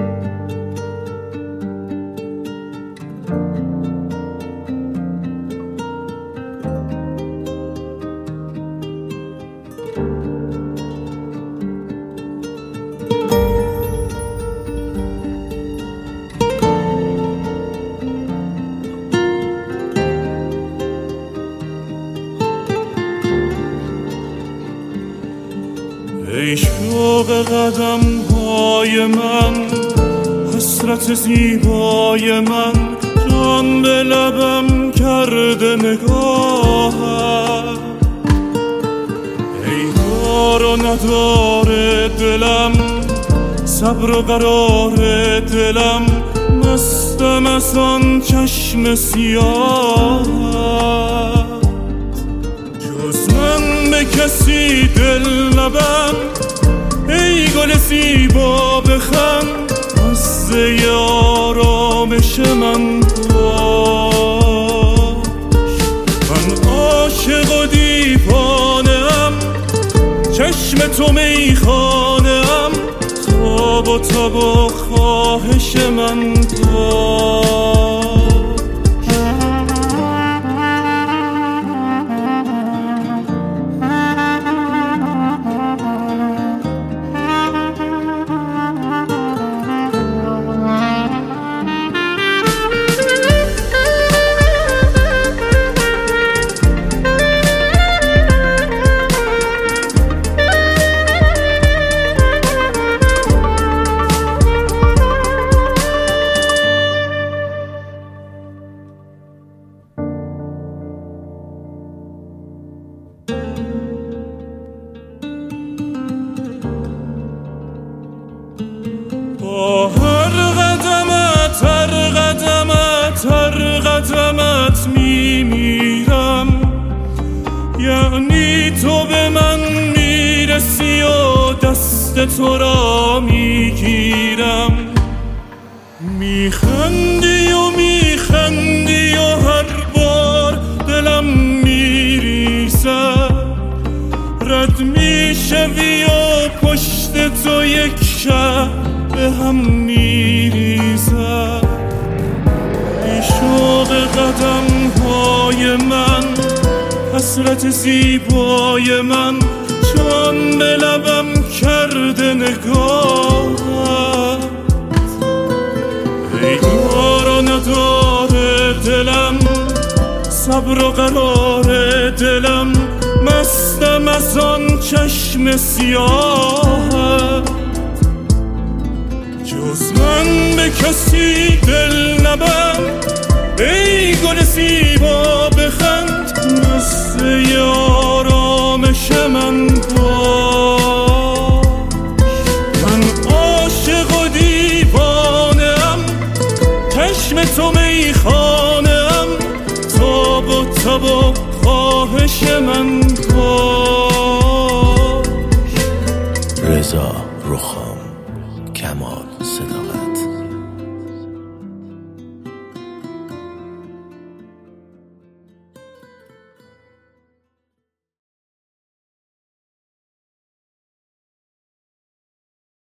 ای شوق قدم های من، حسرت زیبای من، جان به لبم کرده نگاهت. ای دار و ندار دلم، صبر و قرار دلم، مستم از آن چشم سیاهت. جز من به کسی دل نبند، ای گل زیبا بخند، قصه آرامش من باش. من عاشق و دیوانه‌ام، چشم تو میخانه‌ام، تاب و تاب و خواهش من باش. با هر قدمت هر قدمت هر قدمت میمیرم، یعنی تو به من میرسی و دست تو را میگیرم. میخندی و میخندی و هر بار دلم میریزد، رد میشوی و پشت تو یک شب به هم میریزد. ای شوق قدم های من، حسرت زیبای من، جان به لبم کرده نگاهت. ای دار و ندار دلم، صبر و قرار دلم، مستم از آن چشم سیاهت. جز من به کسی دل نبند، ای گل زیبا بخند، قصه آرامش من باش. من عاشق و دیوانه‌ام، چشم تو میخانه‌ام، تاب و تاب و خواهش من باش. رضا رخان.